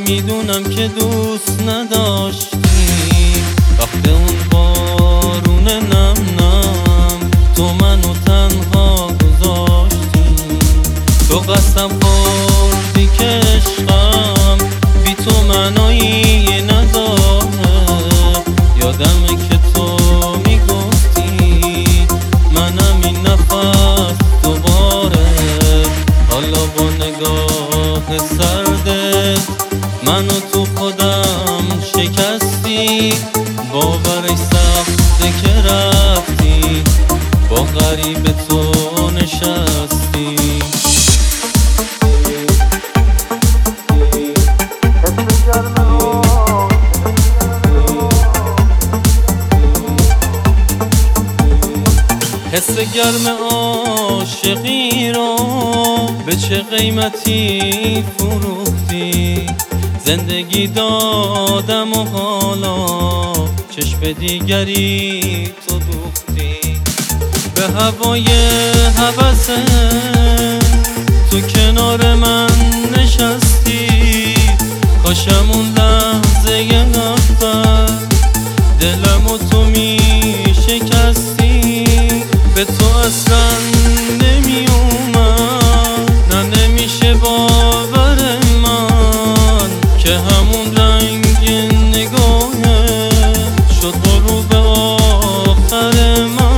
میدونم که دوست نداشتی وقت اون بارون نم نم تو منو تنها گذاشتی. تو قسم خوردی که عشقم بی تو معنایی نداره. یادمه که تو میگفتی منم این نفس دوباره. حالا با نگاه سردت منو تو خودم شکستی. باورش سخته که رفتی با غریب تو نشستی. حس گرم عاشقی رو به چه قیمتی فروختی. زندگی دادم و حالا چشم دیگری تو دوختی. به هوای هوس تو کنار من نشستی. کاشم اون لحظه اول دلمو تو می شکستی. به تو اصلا نمی اومد نه نمیشه باور من که همون رنگ نگاهه شد غروب آخر من.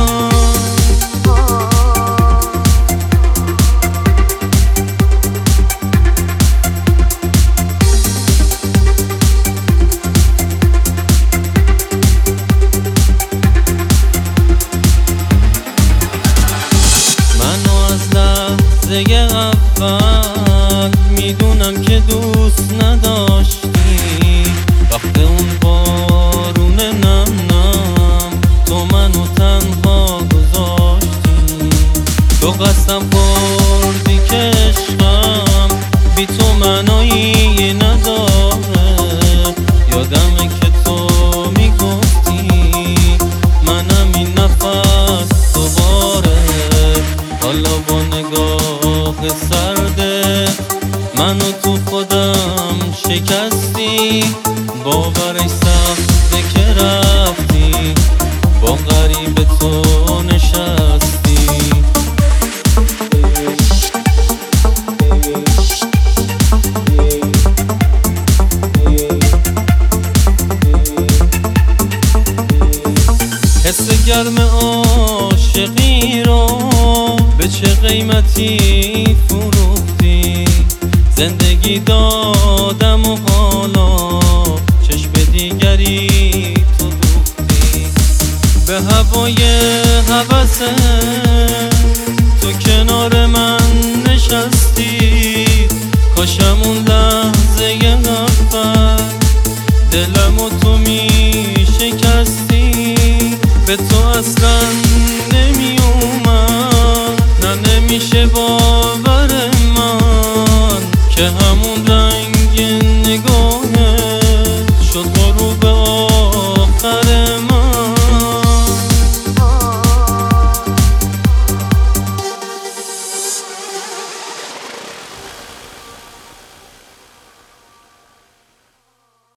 اول میدونم که دوست نداشتی وقت اون بارون نم نم تو منو تنها گذاشتی. تو قسم خوردی که عشقم بی تو معنایی نداره. یادمه که تو میگفتی منم این نفس دوباره. حالا با نگاه سرده منو تو خودم شکستی. باورش سخته که رفتی با غریب تو نشستی. حس گرم عاشقی رو به چه قیمتی فروختی. زندگی دادم و حالا چشم دیگری تو دوختی. به هوای هوس تو کنار من نشستی. کاشم اون